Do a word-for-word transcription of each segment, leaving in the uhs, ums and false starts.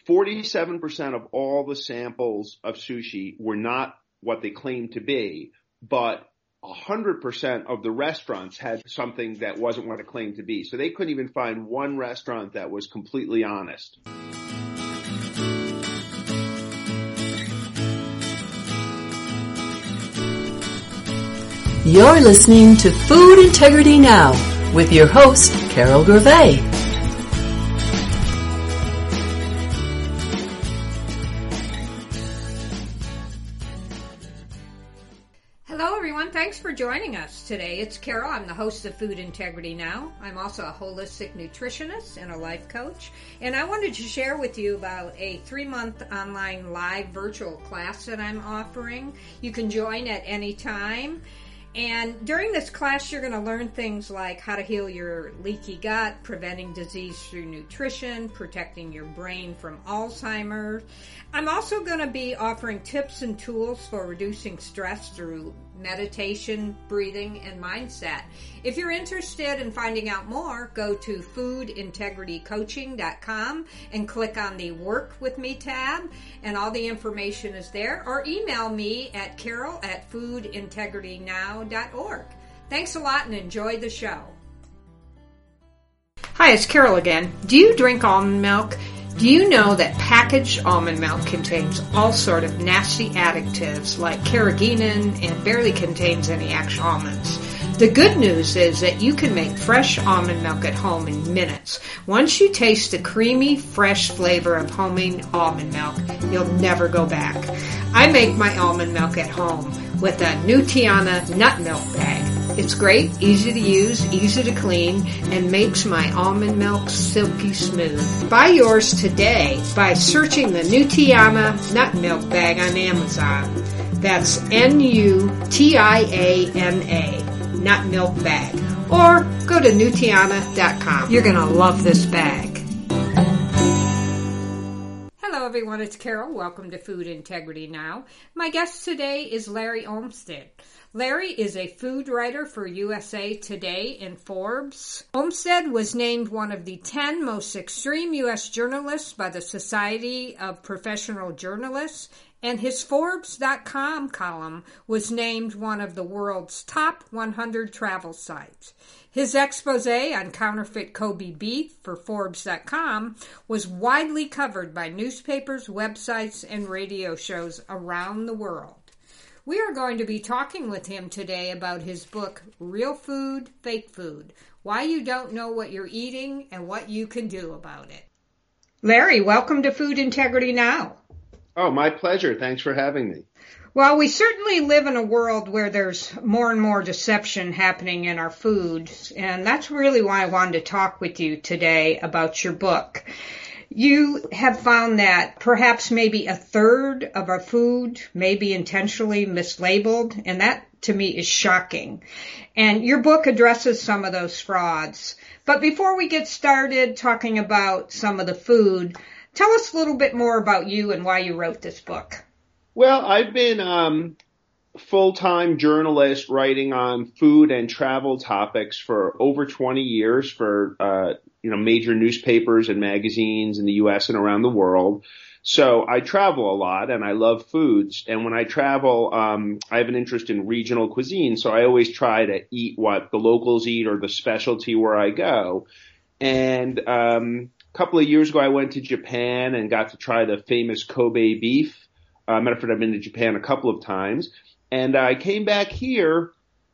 forty-seven percent of all the samples of sushi were not what they claimed to be, but one hundred percent of the restaurants had something that wasn't what it claimed to be. So they couldn't even find one restaurant that was completely honest. You're listening to Food Integrity Now with your host, Carol Gervais. Hello, everyone. Thanks for joining us today. It's Carol. I'm the host of Food Integrity Now. I'm also a holistic nutritionist and a life coach. And I wanted to share with you about a three-month online live virtual class that I'm offering. You can join at any time. And during this class, you're going to learn things like how to heal your leaky gut, preventing disease through nutrition, protecting your brain from Alzheimer's. I'm also going to be offering tips and tools for reducing stress through meditation, breathing, and mindset. If you're interested in finding out more, go to food integrity coaching dot com and click on the Work With Me tab, and all the information is there, or email me at carol at food integrity now dot org. Thanks a lot and enjoy the show. Hi, it's Carol again. Do you drink almond milk? Do you know that packaged almond milk contains all sort of nasty additives like carrageenan and barely contains any actual almonds? The good news is that you can make fresh almond milk at home in minutes. Once you taste the creamy, fresh flavor of homemade almond milk, you'll never go back. I make my almond milk at home with a Nutiana nut milk bag. It's great, easy to use, easy to clean, and makes my almond milk silky smooth. Buy yours today by searching the Nutiana nut milk bag on Amazon. That's N U T I A N A, nut milk bag. Or go to Nutiana dot com. You're going to love this bag. Hello everyone, it's Carol. Welcome to Food Integrity Now. My guest today is Larry Olmsted. Larry is a food writer for U S A Today and Forbes. Olmsted was named one of the ten most extreme U S journalists by the Society of Professional Journalists, and his Forbes dot com column was named one of the world's top one hundred travel sites. His expose on counterfeit Kobe beef for Forbes dot com was widely covered by newspapers, websites, and radio shows around the world. We are going to be talking with him today about his book, Real Food, Fake Food, Why You Don't Know What You're Eating and What You Can Do About It. Larry, welcome to Food Integrity Now. Oh, my pleasure. Thanks for having me. Well, we certainly live in a world where there's more and more deception happening in our food, and that's really why I wanted to talk with you today about your book. You have found that perhaps maybe a third of our food may be intentionally mislabeled, and that to me is shocking. And your book addresses some of those frauds. But before we get started talking about some of the food, tell us a little bit more about you and why you wrote this book. Well, I've been um full-time journalist writing on food and travel topics for over twenty years for, uh, you know, major newspapers and magazines in the U S and around the world. So I travel a lot and I love foods. And when I travel, um, I have an interest in regional cuisine. So I always try to eat what the locals eat or the specialty where I go. And, um, a couple of years ago, I went to Japan and got to try the famous Kobe beef. Uh, matter of fact, I've been to Japan a couple of times. And I came back here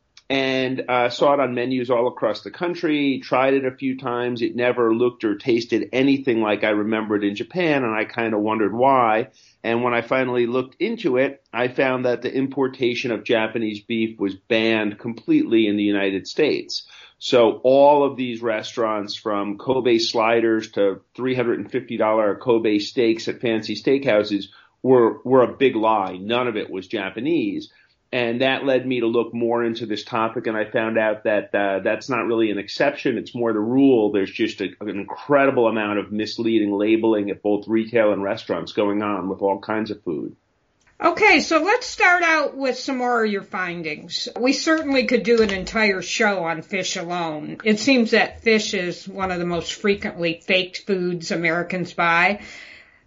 and uh, saw it on menus all across the country, tried it a few times. It never looked or tasted anything like I remembered in Japan, and I kind of wondered why. And when I finally looked into it, I found that the importation of Japanese beef was banned completely in the United States. So all of these restaurants, from Kobe sliders to three hundred fifty dollars Kobe steaks at fancy steakhouses, were were a big lie. None of it was Japanese. And that led me to look more into this topic, and I found out that uh, that's not really an exception. It's more the rule. There's just a, an incredible amount of misleading labeling at both retail and restaurants going on with all kinds of food. Okay, so let's start out with some more of your findings. We certainly could do an entire show on fish alone. It seems that fish is one of the most frequently faked foods Americans buy.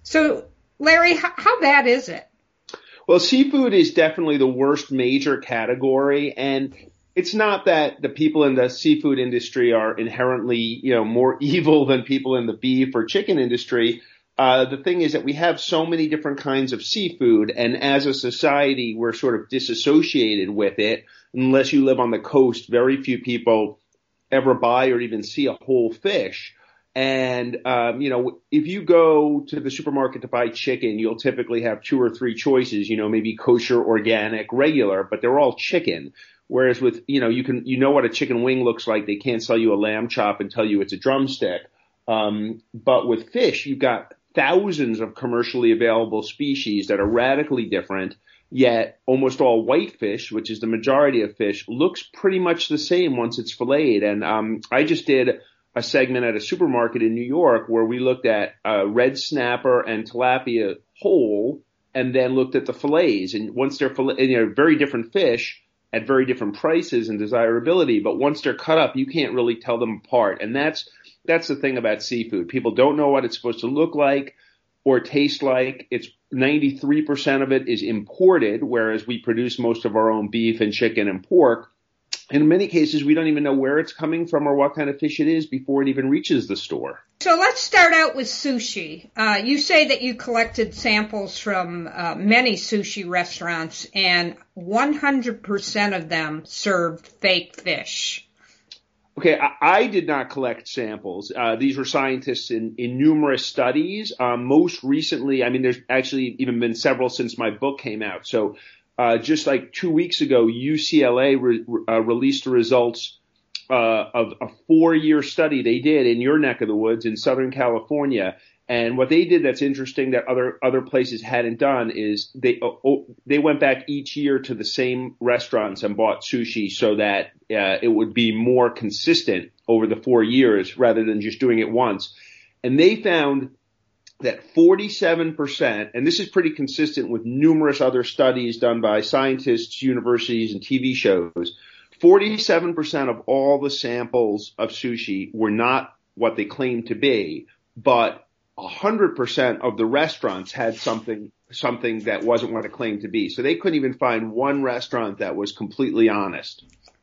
So, Larry, how, how bad is it? Well, seafood is definitely the worst major category, and it's not that the people in the seafood industry are inherently, you know, more evil than people in the beef or chicken industry. Uh, the thing is that we have so many different kinds of seafood, and as a society, we're sort of disassociated with it. Unless you live on the coast, very few people ever buy or even see a whole fish. And, um, you know, if you go to the supermarket to buy chicken, you'll typically have two or three choices, you know, maybe kosher, organic, regular, but they're all chicken. Whereas with, you know, you can, you know what a chicken wing looks like. They can't sell you a lamb chop and tell you it's a drumstick. Um, but with fish, you've got thousands of commercially available species that are radically different. Yet almost all white fish, which is the majority of fish, looks pretty much the same once it's filleted. And, um, I just did a segment at a supermarket in New York where we looked at uh, red snapper and tilapia whole and then looked at the fillets. And once they're fillet, and, you know, very different fish at very different prices and desirability, but once they're cut up, you can't really tell them apart. And that's that's the thing about seafood. People don't know what it's supposed to look like or taste like. It's ninety-three percent of it is imported, whereas we produce most of our own beef and chicken and pork. In many cases, we don't even know where it's coming from or what kind of fish it is before it even reaches the store. So let's start out with sushi. Uh, you say that you collected samples from uh, many sushi restaurants, and one hundred percent of them served fake fish. Okay, I, I did not collect samples. Uh, these were scientists in, in numerous studies. Um, most recently, I mean, there's actually even been several since my book came out. So Uh, just like two weeks ago, U C L A re- uh, released the results uh, of a four-year study they did in your neck of the woods in Southern California. And what they did that's interesting that other other places hadn't done is they uh, they went back each year to the same restaurants and bought sushi so that uh, it would be more consistent over the four years rather than just doing it once. And they found that forty-seven percent, and this is pretty consistent with numerous other studies done by scientists, universities, and T V shows, forty-seven percent of all the samples of sushi were not what they claimed to be, but one hundred percent of the restaurants had something something that wasn't what it claimed to be. So they couldn't even find one restaurant that was completely honest.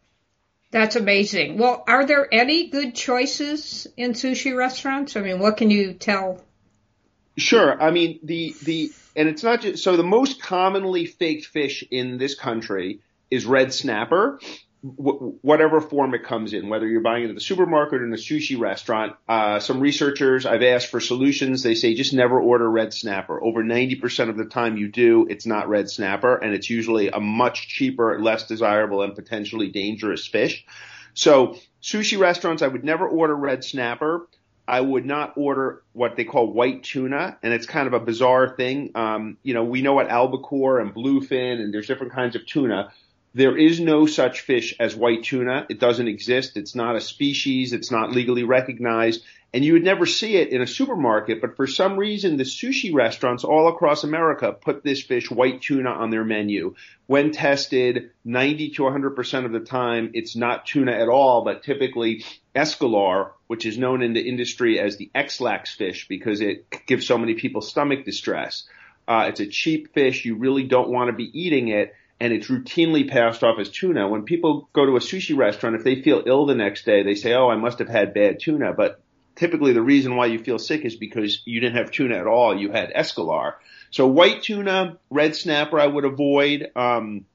That's amazing. Well, are there any good choices in sushi restaurants? I mean, what can you tell? Sure. I mean, the, the, and it's not just, so the most commonly faked fish in this country is red snapper, w- whatever form it comes in, whether you're buying it at the supermarket or in a sushi restaurant. Uh, some researchers, I've asked for solutions. They say just never order red snapper. Over ninety percent of the time you do, it's not red snapper, and it's usually a much cheaper, less desirable, and potentially dangerous fish. So sushi restaurants, I would never order red snapper. I would not order what they call white tuna, and it's kind of a bizarre thing. Um, you know, we know what albacore and bluefin, and there's different kinds of tuna. There is no such fish as white tuna. It doesn't exist. It's not a species. It's not legally recognized. And you would never see it in a supermarket, but for some reason, the sushi restaurants all across America put this fish, white tuna, on their menu. When tested, ninety to one hundred percent of the time, it's not tuna at all, but typically escalar, which is known in the industry as the X-lax fish because it gives so many people stomach distress. Uh, it's a cheap fish. You really don't want to be eating it, and it's routinely passed off as tuna. When people go to a sushi restaurant, if they feel ill the next day, they say, oh, I must have had bad tuna, but typically the reason why you feel sick is because you didn't have tuna at all. You had escalar. So white tuna, red snapper I would avoid. Um,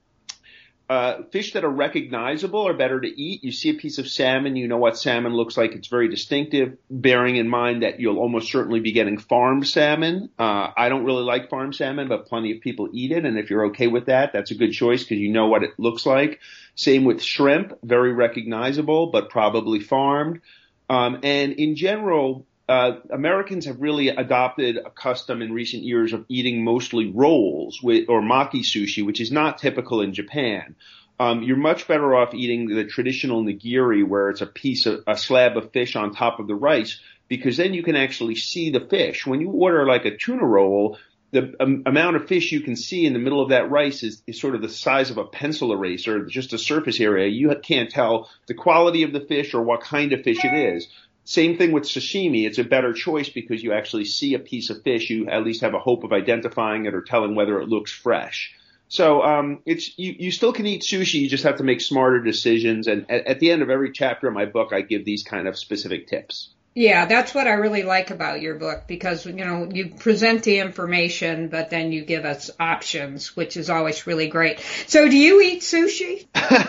uh, fish that are recognizable are better to eat. You see a piece of salmon, you know what salmon looks like. It's very distinctive, bearing in mind that you'll almost certainly be getting farmed salmon. Uh, I don't really like farmed salmon, but plenty of people eat it. And if you're okay with that, that's a good choice because you know what it looks like. Same with shrimp, very recognizable, but probably farmed. Um, and in general, uh, Americans have really adopted a custom in recent years of eating mostly rolls with, or maki sushi, which is not typical in Japan. Um, you're much better off eating the traditional nigiri, where it's a piece of, a slab of fish on top of the rice, because then you can actually see the fish. When you order like a tuna roll, the um, amount of fish you can see in the middle of that rice is, is sort of the size of a pencil eraser, just a surface area. You can't tell the quality of the fish or what kind of fish it is. Same thing with sashimi. It's a better choice because you actually see a piece of fish. You at least have a hope of identifying it or telling whether it looks fresh. So um, it's you, you still can eat sushi. You just have to make smarter decisions. And at, at the end of every chapter of my book, I give these kind of specific tips. Yeah, that's what I really like about your book because, you know, you present the information, but then you give us options, which is always really great. So do you eat sushi?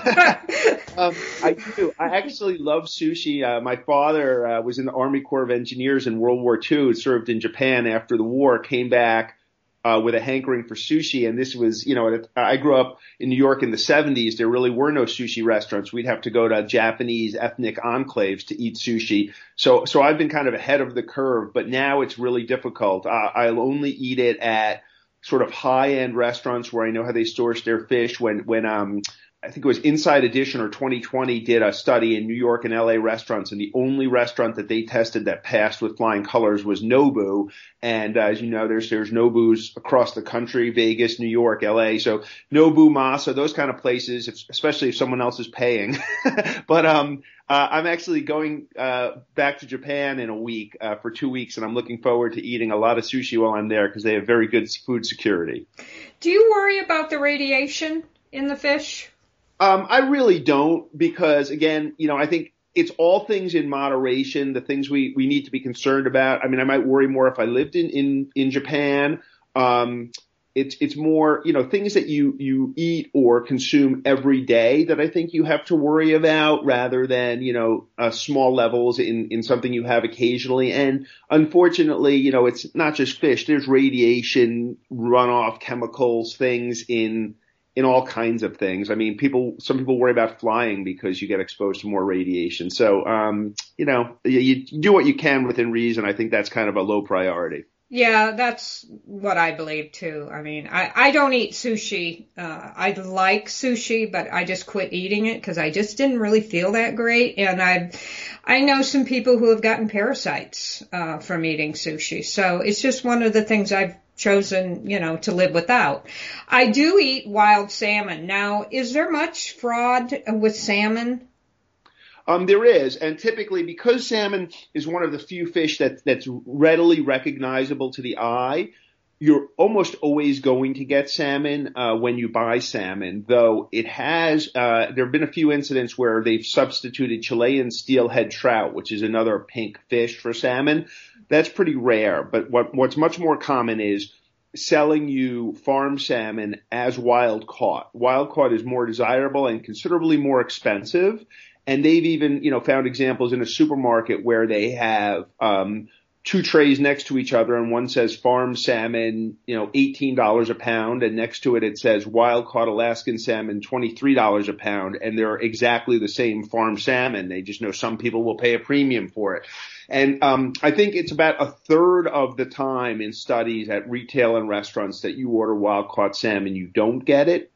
um, I do. I actually love sushi. Uh, my father uh, was in the Army Corps of Engineers in World War Two, served in Japan after the war, came back Uh, with a hankering for sushi. And this was, you know, I grew up in New York in the seventies. There really were no sushi restaurants. We'd have to go to Japanese ethnic enclaves to eat sushi. So, so I've been kind of ahead of the curve, but now it's really difficult. Uh, I'll only eat it at sort of high end restaurants where I know how they source their fish. When, when, um, I think it was Inside Edition or twenty twenty did a study in New York and L A restaurants, and the only restaurant that they tested that passed with flying colors was Nobu. And uh, as you know, there's there's Nobus across the country, Vegas, New York, L A. So Nobu, Masa, those kind of places, if, especially if someone else is paying. But um, uh, I'm actually going uh, back to Japan in a week uh, for two weeks, and I'm looking forward to eating a lot of sushi while I'm there because they have very good food security. Do you worry about the radiation in the fish? Um, I really don't because, again, you know, I think it's all things in moderation, the things we, we need to be concerned about. I mean, I might worry more if I lived in, in, in Japan. Um, it's, it's more, you know, things that you, you eat or consume every day that I think you have to worry about rather than, you know, uh, small levels in, in something you have occasionally. And unfortunately, you know, it's not just fish. There's radiation, runoff, chemicals, things in in all kinds of things. I mean, people, some people worry about flying because you get exposed to more radiation. So, um, you know, you, you do what you can within reason. I think that's kind of a low priority. Yeah, that's what I believe too. I mean, I, I don't eat sushi. Uh, I like sushi, but I just quit eating it because I just didn't really feel that great. And I, I know some people who have gotten parasites, uh, from eating sushi. So it's just one of the things I've chosen, you know, to live without. I do eat wild salmon. Now, is there much fraud with salmon? Um, there is, and typically because salmon is one of the few fish that that's readily recognizable to the eye, you're almost always going to get salmon uh, when you buy salmon. Though it has, uh, there have been a few incidents where they've substituted Chilean steelhead trout, which is another pink fish, for salmon. That's pretty rare. But what what's much more common is selling you farm salmon as wild caught. Wild caught is more desirable and considerably more expensive. And they've even, you know, found examples in a supermarket where they have um two trays next to each other, and one says farm salmon, you know, eighteen dollars a pound, and next to it it says wild caught Alaskan salmon, twenty-three dollars a pound, and they're exactly the same farm salmon. They just know some people will pay a premium for it. And um I think it's about a third of the time in studies at retail and restaurants that you order wild caught salmon, you don't get it.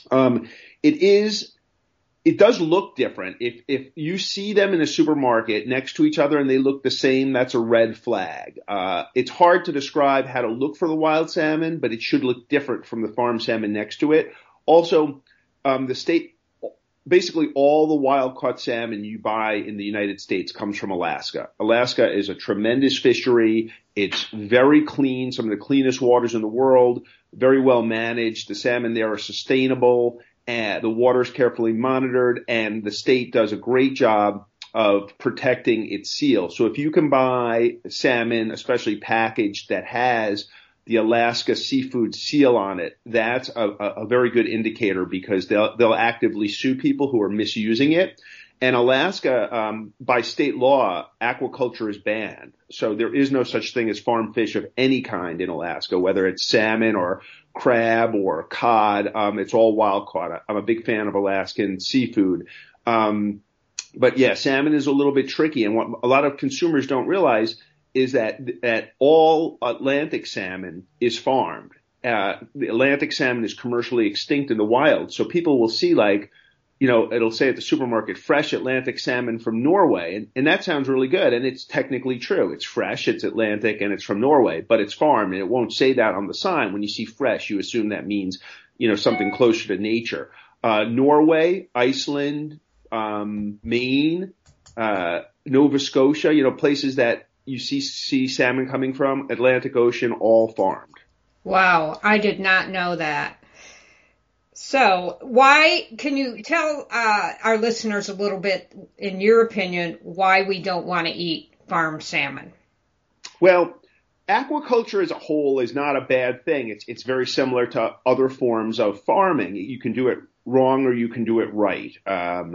Um it is It does look different. If if you see them in a supermarket next to each other and they look the same, that's a red flag. Uh, it's hard to describe how to look for the wild salmon, but it should look different from the farm salmon next to it. Also, um, the state, basically all the wild caught salmon you buy in the United States comes from Alaska. Alaska is a tremendous fishery. It's very clean, some of the cleanest waters in the world, very well managed. The salmon there are sustainable. And the water is carefully monitored, and the state does a great job of protecting its seal. So if you can buy salmon, especially packaged, that has the Alaska seafood seal on it, that's a, a very good indicator because they'll they'll actively sue people who are misusing it. And Alaska, um, by state law, aquaculture is banned. So there is no such thing as farm fish of any kind in Alaska, whether it's salmon or crab or cod. Um, it's all wild caught. I'm a big fan of Alaskan seafood. Um, but yeah, salmon is a little bit tricky. And what a lot of consumers don't realize is that, that all Atlantic salmon is farmed. Uh, the Atlantic salmon is commercially extinct in the wild. So people will see, like, you know, it'll say at the supermarket, fresh Atlantic salmon from Norway. And, and that sounds really good. And it's technically true. It's fresh, it's Atlantic, and it's from Norway, but it's farmed. And it won't say that on the sign. When you see fresh, you assume that means, you know, something closer to nature. Uh, Norway, Iceland, um, Maine, uh, Nova Scotia, you know, places that you see, see salmon coming from, Atlantic Ocean, all farmed. Wow, I did not know that. So why, can you tell uh, our listeners a little bit, in your opinion, why we don't want to eat farmed salmon? Well, aquaculture as a whole is not a bad thing. It's it's very similar to other forms of farming. You can do it wrong or you can do it right. Um,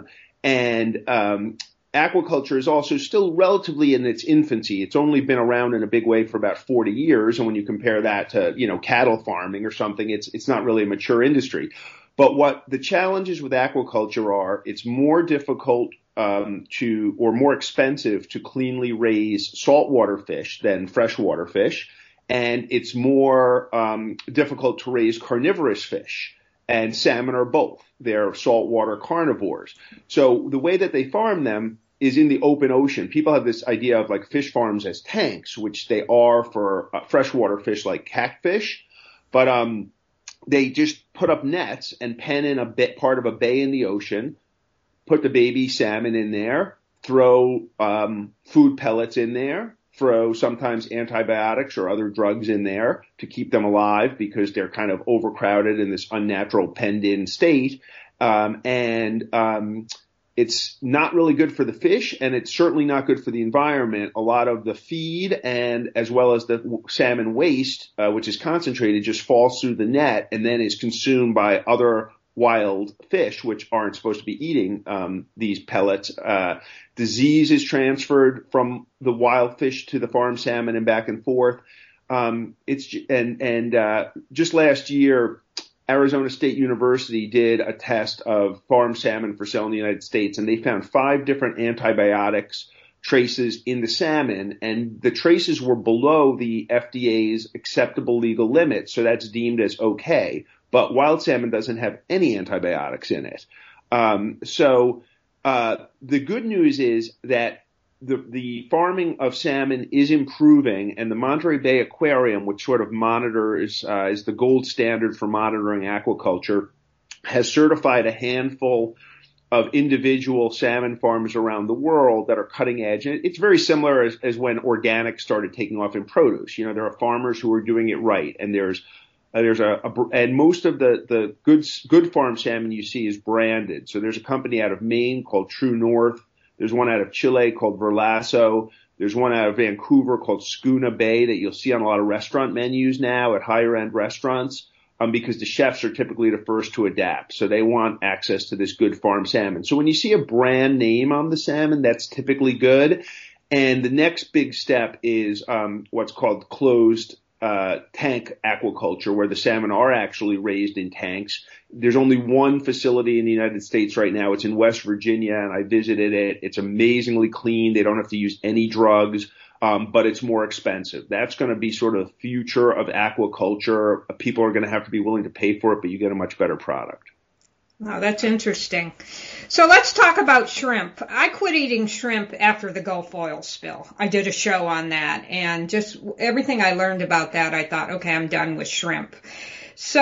and um, aquaculture is also still relatively in its infancy. It's only been around in a big way for about forty years. And when you compare that to, you know, cattle farming or something, it's it's not really a mature industry. But what the challenges with aquaculture are, it's more difficult um, to, or more expensive to cleanly raise saltwater fish than freshwater fish. And it's more um, difficult to raise carnivorous fish. And salmon are both. They're saltwater carnivores. So the way that they farm them is in the open ocean. People have this idea of like fish farms as tanks, which they are for uh, freshwater fish like catfish. But um, they just put up nets and pen in a bit part of a bay in the ocean, put the baby salmon in there, throw um, food pellets in there, throw sometimes antibiotics or other drugs in there to keep them alive because they're kind of overcrowded in this unnatural penned-in state. Um, and um, it's not really good for the fish, and it's certainly not good for the environment. A lot of the feed and as well as the salmon waste, uh, which is concentrated, just falls through the net and then is consumed by other wild fish, which aren't supposed to be eating um, these pellets. Uh, disease is transferred from the wild fish to the farm salmon and back and forth. Um, it's and and uh, just last year, Arizona State University did a test of farm salmon for sale in the United States, and they found five different antibiotics traces in the salmon, and the traces were below the F D A's acceptable legal limit, so that's deemed as okay. But wild salmon doesn't have any antibiotics in it. Um, so uh, the good news is that the, the farming of salmon is improving, and the Monterey Bay Aquarium, which sort of monitors, uh, is the gold standard for monitoring aquaculture, has certified a handful of individual salmon farms around the world that are cutting edge. And it's very similar as, as when organic started taking off in produce. You know, there are farmers who are doing it right, and there's Uh, there's a, a, and most of the, the good, good farm salmon you see is branded. So there's a company out of Maine called True North. There's one out of Chile called Verlasso. There's one out of Vancouver called Schooner Bay that you'll see on a lot of restaurant menus now at higher end restaurants, um, because the chefs are typically the first to adapt. So they want access to this good farm salmon. So when you see a brand name on the salmon, that's typically good. And the next big step is, um, what's called closed Uh, tank aquaculture, where the salmon are actually raised in tanks. There's only one facility in the United States right now. It's in West Virginia, and I visited it. It's amazingly clean. They don't have to use any drugs, um, but it's more expensive. That's going to be sort of the future of aquaculture. People are going to have to be willing to pay for it, but you get a much better product. Oh, that's interesting. So let's talk about shrimp. I quit eating shrimp after the Gulf oil spill. I did a show on that, and just everything I learned about that, I thought, okay, I'm done with shrimp. So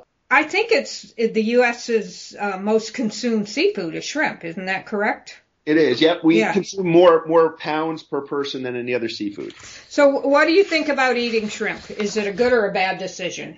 I think it's the U S's uh, most consumed seafood is shrimp. Isn't that correct? It is. Yep. We yeah. consume more more pounds per person than any other seafood. So what do you think about eating shrimp? Is it a good or a bad decision?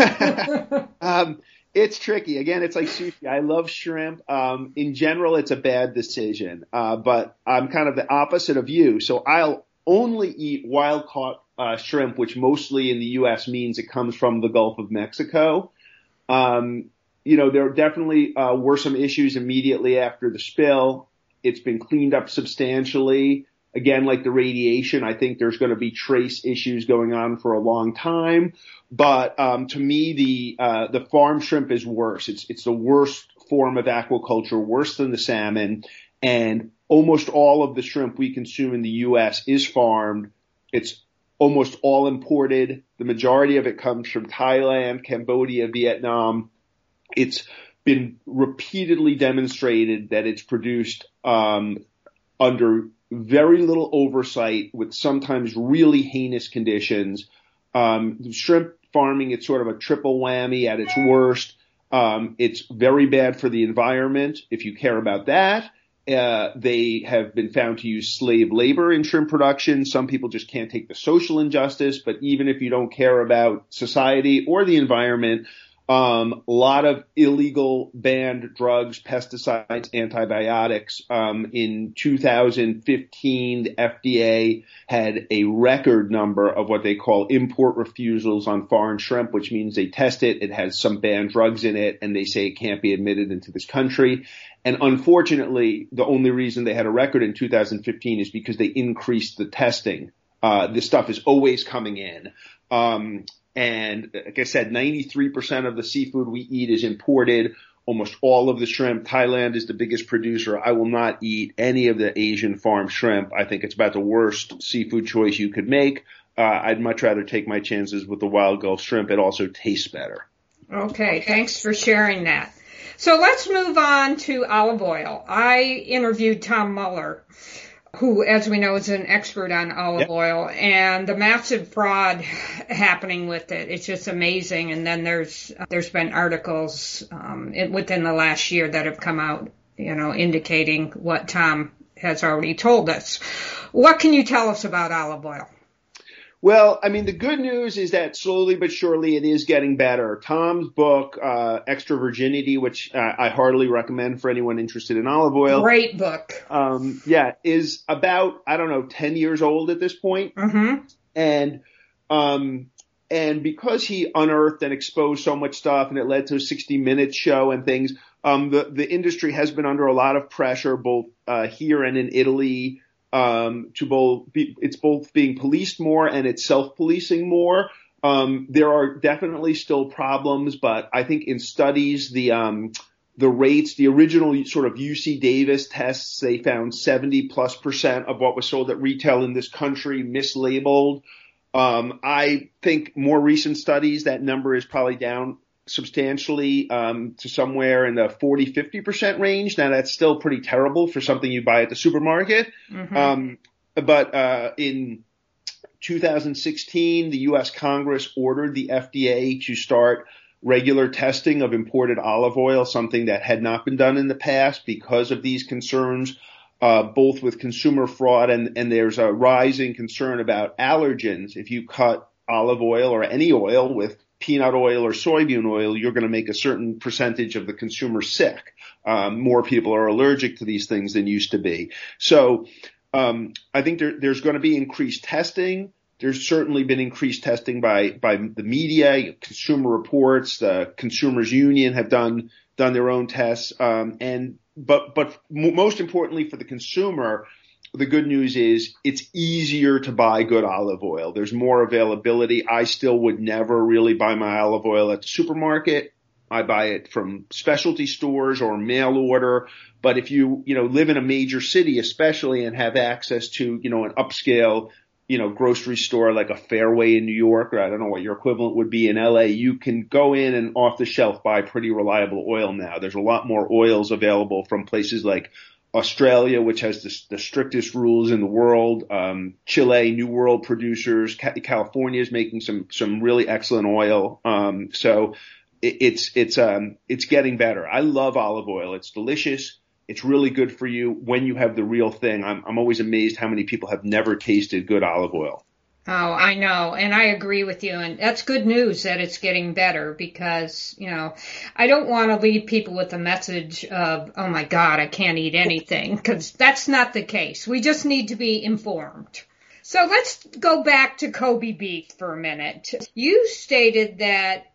um, It's tricky. Again, it's like sushi. I love shrimp. Um, in general, it's a bad decision. Uh, but I'm kind of the opposite of you. So I'll only eat wild caught uh, shrimp, which mostly in the U S means it comes from the Gulf of Mexico. Um, you know, there definitely uh, were some issues immediately after the spill. It's been cleaned up substantially. Again, like the radiation, I think there's going to be trace issues going on for a long time. But um, to me, the uh, the farm shrimp is worse. It's it's the worst form of aquaculture, worse than the salmon. And almost all of the shrimp we consume in the U S is farmed. It's almost all imported. The majority of it comes from Thailand, Cambodia, Vietnam. It's been repeatedly demonstrated that it's produced um, under very little oversight with sometimes really heinous conditions. Um, shrimp farming, it's sort of a triple whammy at its worst. Um, it's very bad for the environment if you care about that. Uh, they have been found to use slave labor in shrimp production. Some people just can't take the social injustice, but even if you don't care about society or the environment, um, a lot of illegal banned drugs, pesticides, antibiotics. Um, in two thousand fifteen, the F D A had a record number of what they call import refusals on foreign shrimp, which means they test it, it has some banned drugs in it, and they say it can't be admitted into this country. And unfortunately, the only reason they had a record in two thousand fifteen is because they increased the testing. Uh, this stuff is always coming in. Um, and like I said, ninety-three percent of the seafood we eat is imported. Almost all of the shrimp. Thailand is the biggest producer. I will not eat any of the Asian farm shrimp. I think it's about the worst seafood choice you could make. Uh, I'd much rather take my chances with the wild Gulf shrimp. It also tastes better. Okay, thanks for sharing that. So let's move on to olive oil. I interviewed Tom Muller, who, as we know, is an expert on olive yep. oil, and the massive fraud happening with it. It's just amazing. And then there's there's been articles um, in, within the last year that have come out, you know, indicating what Tom has already told us. What can you tell us about olive oil? Well, I mean, the good news is that slowly but surely it is getting better. Tom's book, uh, Extra Virginity, which uh, I heartily recommend for anyone interested in olive oil. Great book. Um, yeah, is about, I don't know, ten years old at this point. Mm-hmm. And, um, and because he unearthed and exposed so much stuff and it led to a sixty minute show and things, um, the, the industry has been under a lot of pressure, both, uh, here and in Italy. Um, to both, be, it's both being policed more and it's self-policing more. Um, there are definitely still problems, but I think in studies, the, um, the rates, the original sort of U C Davis tests, they found seventy plus percent of what was sold at retail in this country mislabeled. Um, I think more recent studies, that number is probably down substantially um, to somewhere in the forty, fifty percent range. Now, that's still pretty terrible for something you buy at the supermarket. Mm-hmm. Um, but uh, in two thousand sixteen, the U S Congress ordered the F D A to start regular testing of imported olive oil, something that had not been done in the past because of these concerns, uh, both with consumer fraud and, and there's a rising concern about allergens. If you cut olive oil or any oil with peanut oil or soybean oil, you're going to make a certain percentage of the consumer sick. Um, more people are allergic to these things than used to be. So um, I think there, there's going to be increased testing. There's certainly been increased testing by by the media, Consumer Reports, the Consumers Union have done done their own tests. Um, and but but most importantly for the consumer, the good news is it's easier to buy good olive oil. There's more availability. I still would never really buy my olive oil at the supermarket. I buy it from specialty stores or mail order. But if you, you know, live in a major city, especially, and have access to, you know, an upscale, you know, grocery store like a Fairway in New York, or I don't know what your equivalent would be in L A, you can go in and off the shelf buy pretty reliable oil now. There's a lot more oils available from places like Australia, which has the, the strictest rules in the world, um, Chile, New World producers, California is making some, some really excellent oil. Um, so it, it's, it's, um, it's getting better. I love olive oil. It's delicious. It's really good for you when you have the real thing. I'm, I'm always amazed how many people have never tasted good olive oil. Oh, I know. And I agree with you. And that's good news that it's getting better because, you know, I don't want to leave people with a message of, oh, my God, I can't eat anything, because that's not the case. We just need to be informed. So let's go back to Kobe beef for a minute. You stated that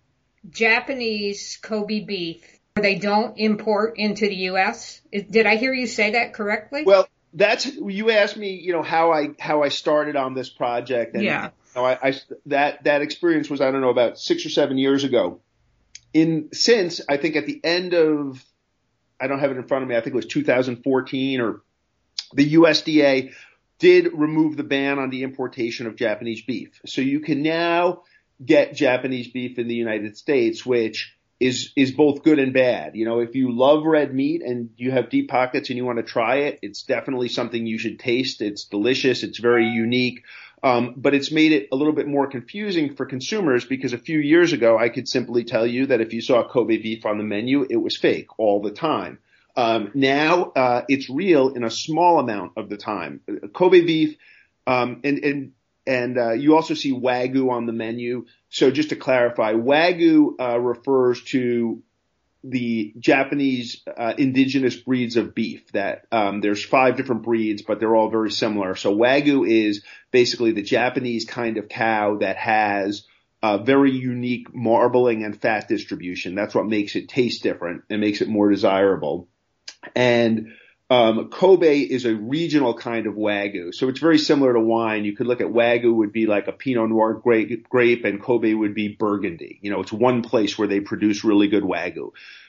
Japanese Kobe beef, they don't import into the U S. Did I hear you say that correctly? Well, that's, you asked me, you know, how I, how I started on this project. And, yeah. You know, I, I, that, that experience was, I don't know, about six or seven years ago. In, since, I think at the end of, I don't have it in front of me, I think it was two thousand fourteen, or the U S D A did remove the ban on the importation of Japanese beef. So you can now get Japanese beef in the United States, which is, is both good and bad. You know, if you love red meat and you have deep pockets and you want to try it, it's definitely something you should taste. It's delicious. It's very unique. Um, but it's made it a little bit more confusing for consumers because a few years ago, I could simply tell you that if you saw Kobe beef on the menu, it was fake all the time. Um, now uh, it's real in a small amount of the time. Kobe beef, um, and and and uh, you also see Wagyu on the menu. So just to clarify, Wagyu uh, refers to the Japanese uh, indigenous breeds of beef. That um, there's five different breeds, but they're all very similar. So Wagyu is basically the Japanese kind of cow that has a very unique marbling and fat distribution. That's what makes it taste different and makes it more desirable. And um, Kobe is a regional kind of Wagyu. So it's very similar to wine. You could look at Wagyu would be like a Pinot Noir grape, grape and Kobe would be Burgundy. You know, it's one place where they produce really good Wagyu.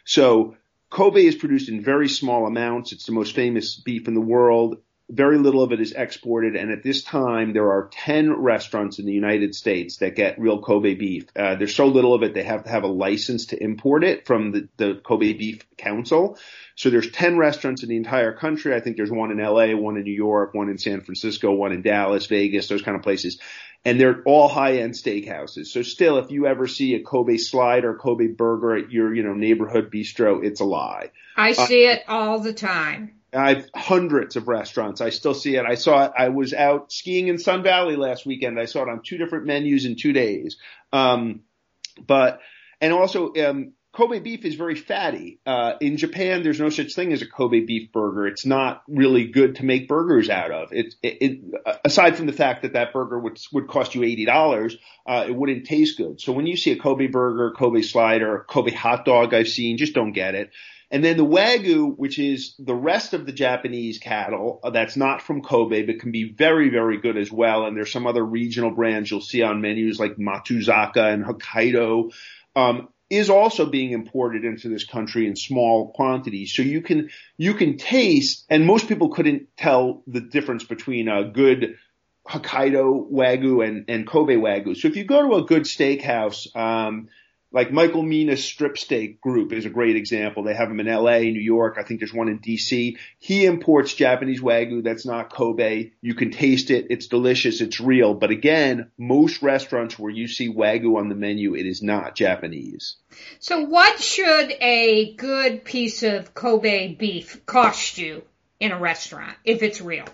So Kobe is produced in very small amounts. It's the most famous beef in the world. Very little of it is exported. And at this time, there are ten restaurants in the United States that get real Kobe beef. Uh, there's so little of it, they have to have a license to import it from the, the Kobe Beef Council. So there's ten restaurants in the entire country. I think there's one in L A, one in New York, one in San Francisco, one in Dallas, Vegas, those kind of places. And they're all high-end steakhouses. So still, if you ever see a Kobe slide or Kobe burger at your, you know, neighborhood bistro, it's a lie. I see uh, it all the time. I've hundreds of restaurants. I still see it. I saw it. I was out skiing in Sun Valley last weekend. I saw it on two different menus in two days. Um, but, and also, um, Kobe beef is very fatty. Uh, in Japan, there's no such thing as a Kobe beef burger. It's not really good to make burgers out of. It, it, it aside from the fact that that burger would, would cost you eighty dollars, uh, it wouldn't taste good. So when you see a Kobe burger, Kobe slider, Kobe hot dog I've seen, just don't get it. And then the Wagyu, which is the rest of the Japanese cattle that's not from Kobe, but can be very, very good as well. And there's some other regional brands you'll see on menus like Matsuzaka and Hokkaido, um, is also being imported into this country in small quantities. So you can, you can taste, and most people couldn't tell the difference between a good Hokkaido Wagyu and, and Kobe Wagyu. So if you go to a good steakhouse, um, like Michael Mina's Strip Steak Group is a great example. They have them in L A, New York. I think there's one in D C. He imports Japanese Wagyu that's not Kobe. You can taste it. It's delicious. It's real. But again, most restaurants where you see Wagyu on the menu, it is not Japanese. So what should a good piece of Kobe beef cost you in a restaurant if it's real?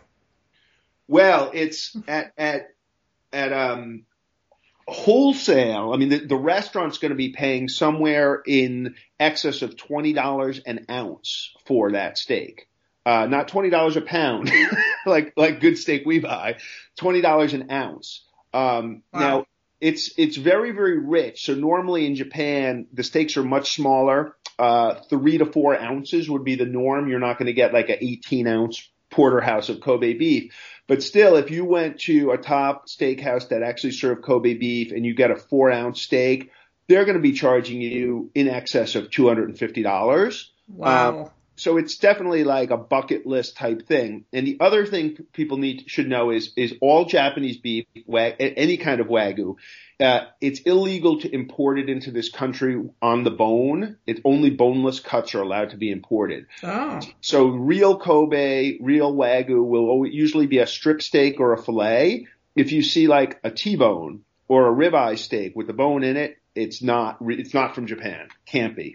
Well, it's at, at, at, um, wholesale. I mean, the, the restaurant's going to be paying somewhere in excess of twenty dollars an ounce for that steak. Uh, not twenty dollars a pound, like, like good steak we buy, twenty dollars an ounce. Um, wow. Now it's, it's very, very rich. So normally in Japan, the steaks are much smaller. Uh, three to four ounces would be the norm. You're not going to get like an eighteen ounce porterhouse of Kobe beef. But still, if you went to a top steakhouse that actually served Kobe beef and you get a four ounce steak, they're going to be charging you in excess of two hundred fifty dollars. Wow. Um, so it's definitely like a bucket list type thing. And the other thing people need should know is, is all Japanese beef, any kind of Wagyu, uh, it's illegal to import it into this country on the bone. It's only boneless cuts are allowed to be imported. Oh. So real Kobe, real Wagyu will usually be a strip steak or a fillet. If you see like a T-bone or a ribeye steak with the bone in it, it's not, it's not from Japan. Can't be.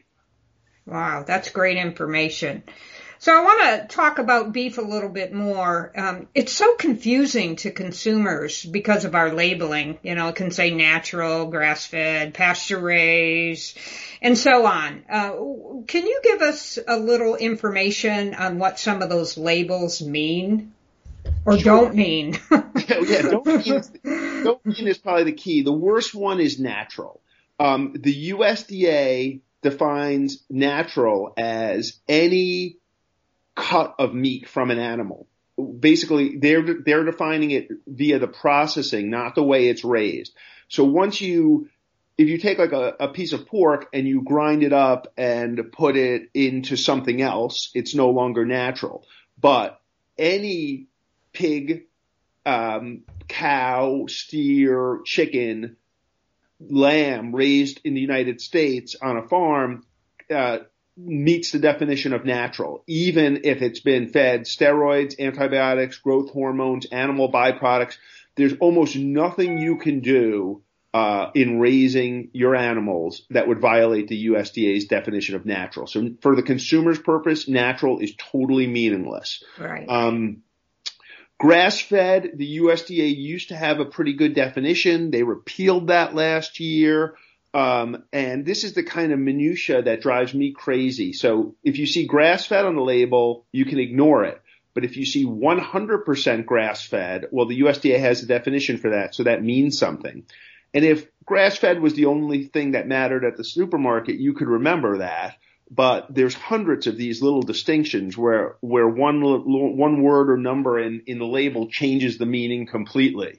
Wow, that's great information. So I want to talk about beef a little bit more. Um, it's so confusing to consumers because of our labeling. You know, it can say natural, grass-fed, pasture-raised, and so on. Uh, can you give us a little information on what some of those labels mean or Sure. don't mean? yeah, don't mean, don't mean is probably the key. The worst one is natural. Um, the U S D A defines natural as any cut of meat from an animal. Basically, they're they're defining it via the processing, not the way it's raised. So once you, if you take like a, a piece of pork and you grind it up and put it into something else, it's no longer natural. But any pig, um, cow, steer, chicken, lamb raised in the United States on a farm uh, meets the definition of natural, even if it's been fed steroids, antibiotics, growth hormones, animal byproducts. There's almost nothing you can do uh, in raising your animals that would violate the U S D A's definition of natural. So for the consumer's purpose, natural is totally meaningless. Right. Um, grass-fed, the U S D A used to have a pretty good definition. They repealed that last year. Um, and this is the kind of minutia that drives me crazy. So if you see grass-fed on the label, you can ignore it. But if you see one hundred percent grass-fed, well, the U S D A has a definition for that, so that means something. And if grass-fed was the only thing that mattered at the supermarket, you could remember that. But there's hundreds of these little distinctions where where one one word or number in, in the label changes the meaning completely.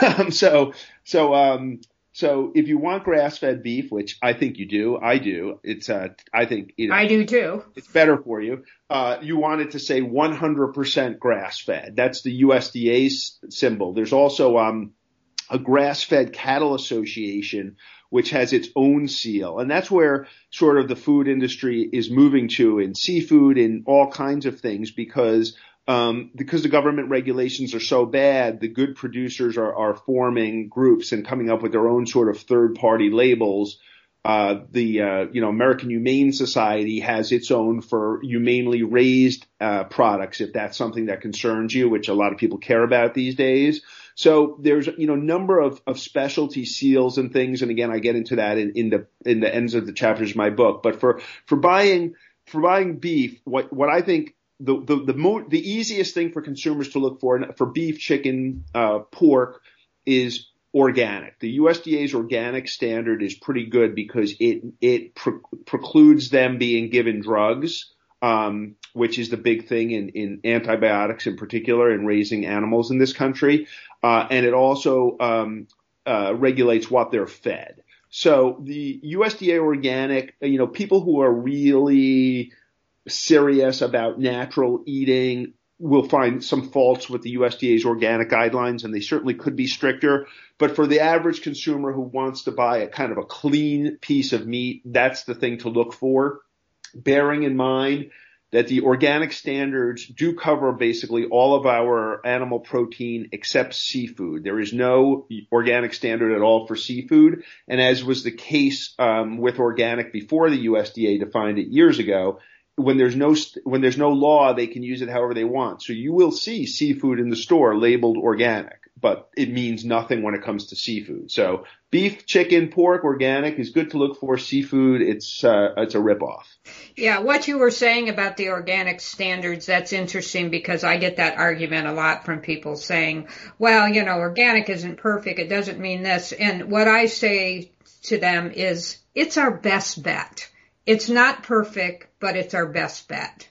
so so um so if you want grass-fed beef, which I think you do, I do. It's uh I think you know, I do too. It's better for you. Uh, you want it to say one hundred percent grass-fed. That's the U S D A's symbol. There's also um, a grass-fed cattle association, which has its own seal. And that's where sort of the food industry is moving to in seafood, in all kinds of things, because um, because the government regulations are so bad, the good producers are, are forming groups and coming up with their own sort of third-party labels. Uh, the, uh, you know, American Humane Society has its own for humanely raised, uh, products, if that's something that concerns you, which a lot of people care about these days. So there's, you know, number of, of specialty seals and things. And again, I get into that in, in the, in the ends of the chapters of my book. But for, for buying, for buying beef, what, what I think the, the, the mo- the easiest thing for consumers to look for for beef, chicken, uh, pork is organic. The U S D A's organic standard is pretty good because it it pre- precludes them being given drugs, um, which is the big thing in, in antibiotics in particular in raising animals in this country. Uh, and it also um, uh, regulates what they're fed. So the U S D A organic, you know, people who are really serious about natural eating will find some faults with the U S D A's organic guidelines, and they certainly could be stricter. But for the average consumer who wants to buy a kind of a clean piece of meat, that's the thing to look for, bearing in mind that the organic standards do cover basically all of our animal protein except seafood. There is no organic standard at all for seafood. And as was the case um, with organic before the U S D A defined it years ago, when there's no when there's no law, they can use it however they want. So you will see seafood in the store labeled organic, but it means nothing when it comes to seafood. So beef, chicken, pork, organic is good to look for. Seafood, it's uh, it's a ripoff. Yeah, what you were saying about the organic standards, that's interesting because I get that argument a lot from people saying, well, you know, organic isn't perfect. It doesn't mean this. And what I say to them is it's our best bet. It's not perfect, but it's our best bet.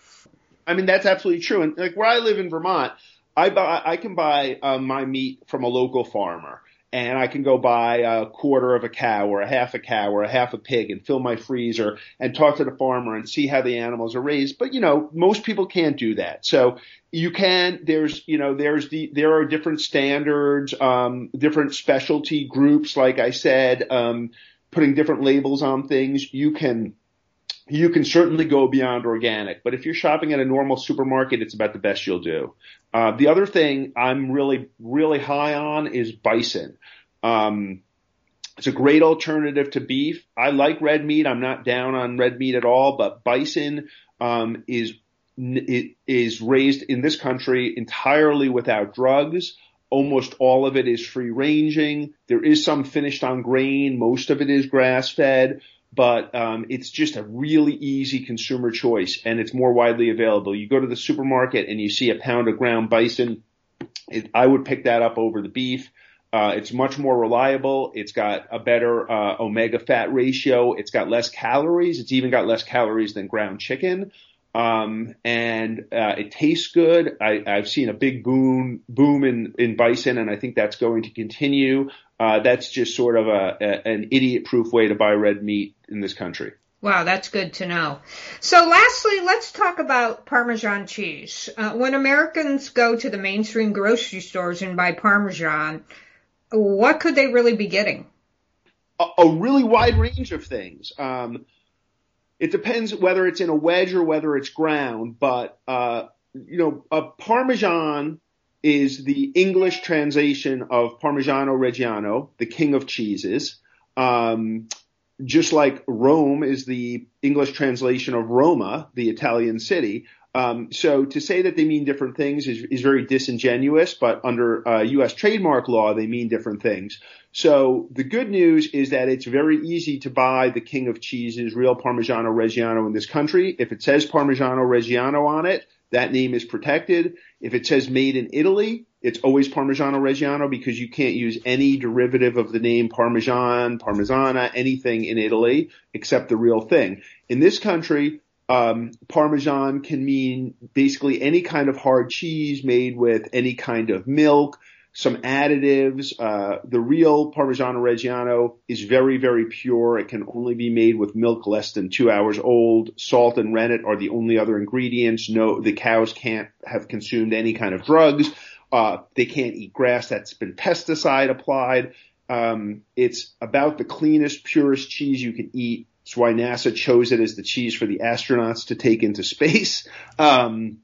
I mean, that's absolutely true. And like where I live in Vermont, I buy, I can buy uh, my meat from a local farmer, and I can go buy a quarter of a cow or a half a cow or a half a pig and fill my freezer and talk to the farmer and see how the animals are raised. But, you know, most people can't do that. So you can, there's, you know, there's the, there are different standards, um, different specialty groups, like I said, um, putting different labels on things. You can, you can certainly go beyond organic, but if you're shopping at a normal supermarket, it's about the best you'll do. Uh, the other thing I'm really, really high on is bison. Um, it's a great alternative to beef. I like red meat. I'm not down on red meat at all, but bison, um, is, it is raised in this country entirely without drugs. Almost all of it is free ranging. There is some finished on grain. Most of it is grass fed, but um, it's just a really easy consumer choice, and it's more widely available. You go to the supermarket and you see a pound of ground bison. It, I would pick that up over the beef. Uh, it's much more reliable. It's got a better uh, omega fat ratio. It's got less calories. It's even got less calories than ground chicken. Um, and, uh, it tastes good. I, I've seen a big boom, boom in, in bison, and I think that's going to continue. Uh, that's just sort of a, a an idiot-proof way to buy red meat in this country. Wow, that's good to know. So lastly, let's talk about Parmesan cheese. Uh, when Americans go to the mainstream grocery stores and buy Parmesan, what could they really be getting? A, a really wide range of things. Um, It depends whether it's in a wedge or whether it's ground, but, uh, you know, a Parmesan is the English translation of Parmigiano Reggiano, the king of cheeses. Um, just like Rome is the English translation of Roma, the Italian city. Um, so to say that they mean different things is, is very disingenuous, but under uh, U S trademark law, they mean different things. So the good news is that it's very easy to buy the king of cheeses, real Parmigiano Reggiano in this country. If it says Parmigiano Reggiano on it, that name is protected. If it says made in Italy, it's always Parmigiano Reggiano because you can't use any derivative of the name Parmesan, Parmigiana, anything in Italy except the real thing. In this country, Um, Parmesan can mean basically any kind of hard cheese made with any kind of milk, some additives. Uh, the real Parmigiano Reggiano is very, very pure. It can only be made with milk less than two hours old. Salt and rennet are the only other ingredients. No, the cows can't have consumed any kind of drugs. Uh, they can't eat grass that's been pesticide applied. Um, it's about the cleanest, purest cheese you can eat. That's why NASA chose it as the cheese for the astronauts to take into space. Um,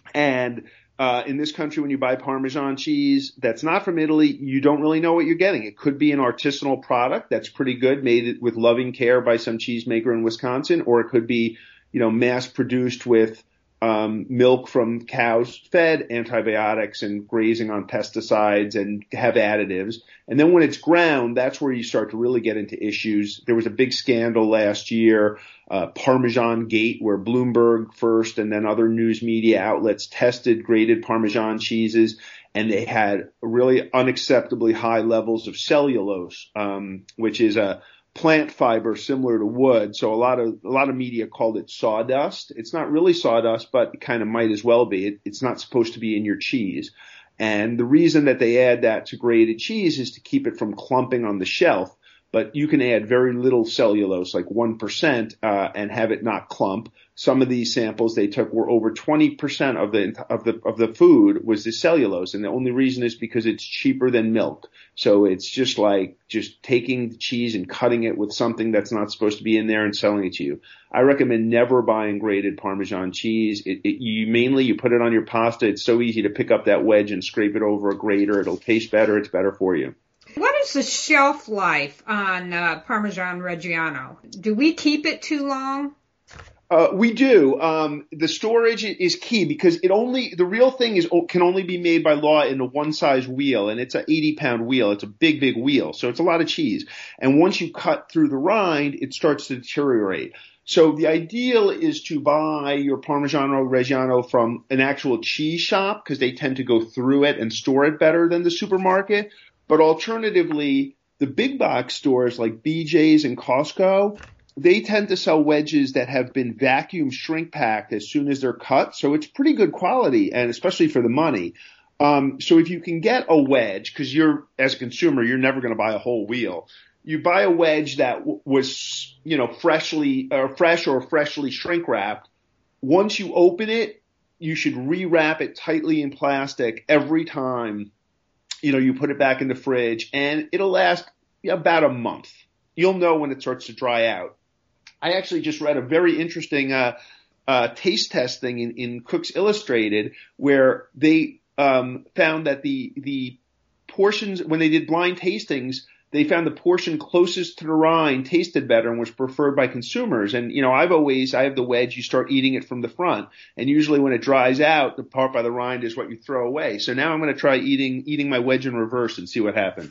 and uh, in this country, when you buy Parmesan cheese that's not from Italy, you don't really know what you're getting. It could be an artisanal product that's pretty good, made with loving care by some cheesemaker in Wisconsin, or it could be, you know, mass-produced with um, milk from cows fed antibiotics and grazing on pesticides and have additives. And then when it's ground, that's where you start to really get into issues. There was a big scandal last year, uh, Parmesan Gate, where Bloomberg first and then other news media outlets tested grated Parmesan cheeses, and they had really unacceptably high levels of cellulose, um, which is a plant fiber similar to wood. So a lot of a lot of media called it sawdust. It's not really sawdust, but it kind of might as well be. It, it's not supposed to be in your cheese. And the reason that they add that to grated cheese is to keep it from clumping on the shelf. But you can add very little cellulose, like one percent, uh, and have it not clump. Some of these samples they took were over twenty percent of the, of the, of the food was the cellulose. And the only reason is because it's cheaper than milk. So it's just like just taking the cheese and cutting it with something that's not supposed to be in there and selling it to you. I recommend never buying grated Parmesan cheese. It, it, you mainly, you put it on your pasta. It's so easy to pick up that wedge and scrape it over a grater. It'll taste better. It's better for you. What is the shelf life on uh, Parmesan Reggiano? Do we keep it too long? Uh, we do. Um, the storage is key because it only, the real thing is, can only be made by law in a one size wheel, and it's an eighty pound wheel. It's a big, big wheel. So it's a lot of cheese. And once you cut through the rind, it starts to deteriorate. So the ideal is to buy your Parmigiano Reggiano from an actual cheese shop because they tend to go through it and store it better than the supermarket. But alternatively, the big box stores like B J's and Costco, they tend to sell wedges that have been vacuum shrink packed as soon as they're cut. So it's pretty good quality, and especially for the money. Um, so if you can get a wedge, because you're, as a consumer, you're never going to buy a whole wheel. You buy a wedge that w- was, you know, freshly, or uh, fresh or freshly shrink wrapped. Once you open it, you should rewrap it tightly in plastic every time. You know, you put it back in the fridge, and it'll last about a month. You'll know when it starts to dry out. I actually just read a very interesting uh, uh, taste test thing in, in Cooks Illustrated where they um, found that the the portions, when they did blind tastings, they found the portion closest to the rind tasted better and was preferred by consumers. And, you know, I've always, I have the wedge, you start eating it from the front. And usually when it dries out, the part by the rind is what you throw away. So now I'm going to try eating, eating my wedge in reverse and see what happens.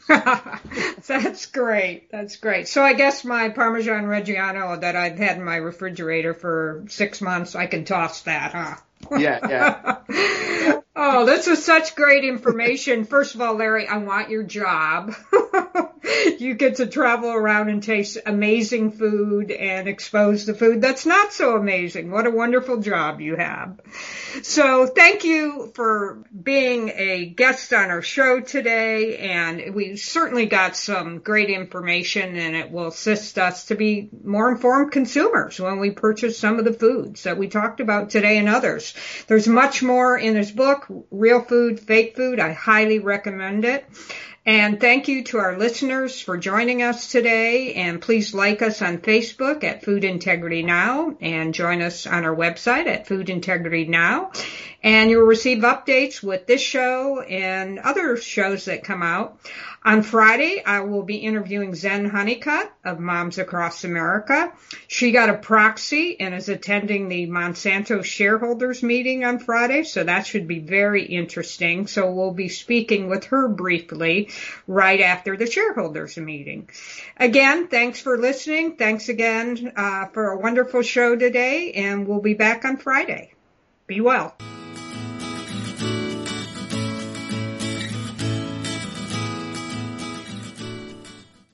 That's great. That's great. So I guess my Parmesan Reggiano that I've had in my refrigerator for six months, I can toss that, huh? Yeah, yeah. Oh, this was such great information. First of all, Larry, I want your job. You get to travel around and taste amazing food and expose the food that's not so amazing. What a wonderful job you have. So thank you for being a guest on our show today. And we certainly got some great information, and it will assist us to be more informed consumers when we purchase some of the foods that we talked about today and others. There's much more in his book, Real Food, Fake Food. I highly recommend it. And thank you to our listeners for joining us today. And please like us on Facebook at Food Integrity Now, and join us on our website at Food Integrity Now. And you'll receive updates with this show and other shows that come out. On Friday, I will be interviewing Zen Honeycutt of Moms Across America. She got a proxy and is attending the Monsanto shareholders meeting on Friday, so that should be very interesting. So we'll be speaking with her briefly right after the shareholders meeting. Again, thanks for listening. Thanks again uh, for a wonderful show today, and we'll be back on Friday. Be well.